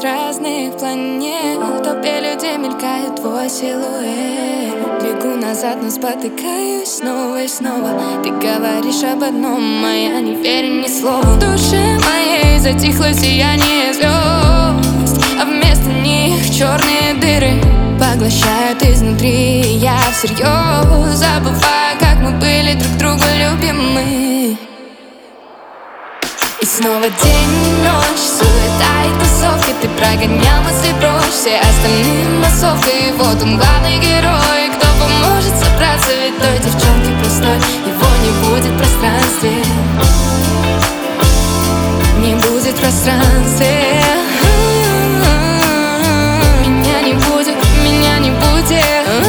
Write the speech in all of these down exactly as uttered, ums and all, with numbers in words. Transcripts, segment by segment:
с разных планет. В толпе людей мелькает твой силуэт. Бегу назад, но спотыкаюсь снова и снова. Ты говоришь об одном, а я не верю ни слову. В душе моей затихло сияние звезд, а вместо них черные дыры поглощают изнутри. Я всерьез забываю, как мы были друг другу любимы. И снова день и ночь, суета и тусовки. Ты прогонял мысли прочь, все остальные массовкой. И вот он главный герой, кто поможет собраться. Ведь той девчонки простой его не будет в пространстве. Не будет в пространстве. Меня не будет, меня не будет.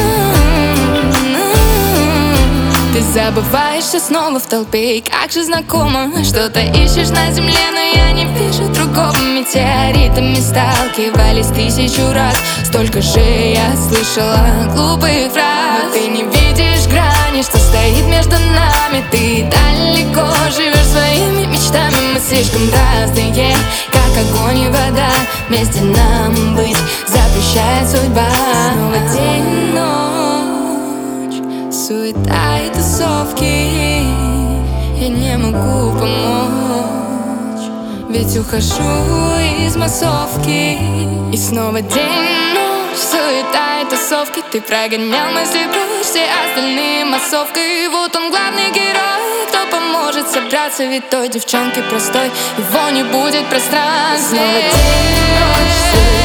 Ты забываешься снова в толпе, и как же знакомо. Что-то ищешь на земле, но я не вижу другого. Метеоритами сталкивались тысячу раз. Столько же я слышала глупых фраз. Но ты не видишь грани, что стоит между нами. Ты далеко живешь своими мечтами. Мы слишком разные, как огонь и вода. Вместе нам быть запрещает судьба. Снова день и ночь, суета и тусовки. Я не могу помочь, ведь ухожу из массовки. И снова день и ночь, суета и тусовки. Ты прогонял мысли прочь, все остальные массовкой. И вот он главный герой, кто поможет собраться. Ведь той девчонки простой его не будет в пространстве. Снова день и ночь,